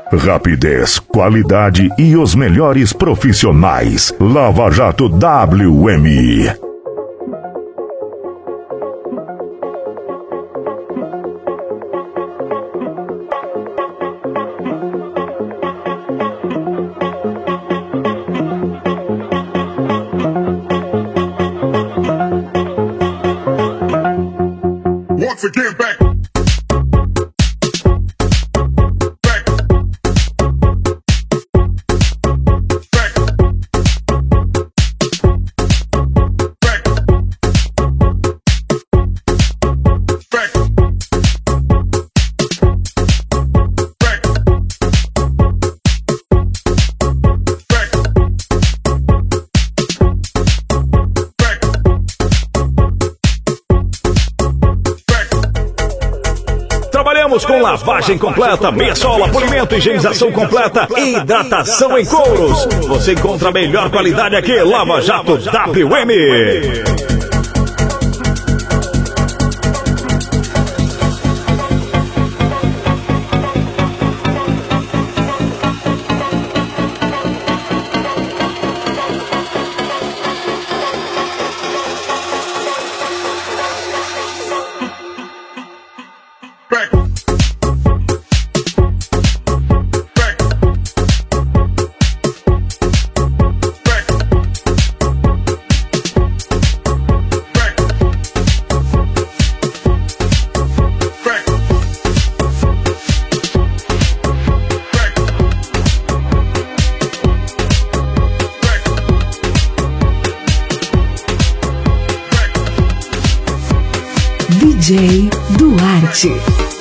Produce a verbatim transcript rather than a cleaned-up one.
Rapidez, qualidade e os melhores profissionais. Lava Jato W M. Once again, back. Trabalhamos com lavagem completa, meia sola, polimento, higienização completa e hidratação em couros. Você encontra a melhor qualidade aqui, Lava Jato W M. D J Duarte.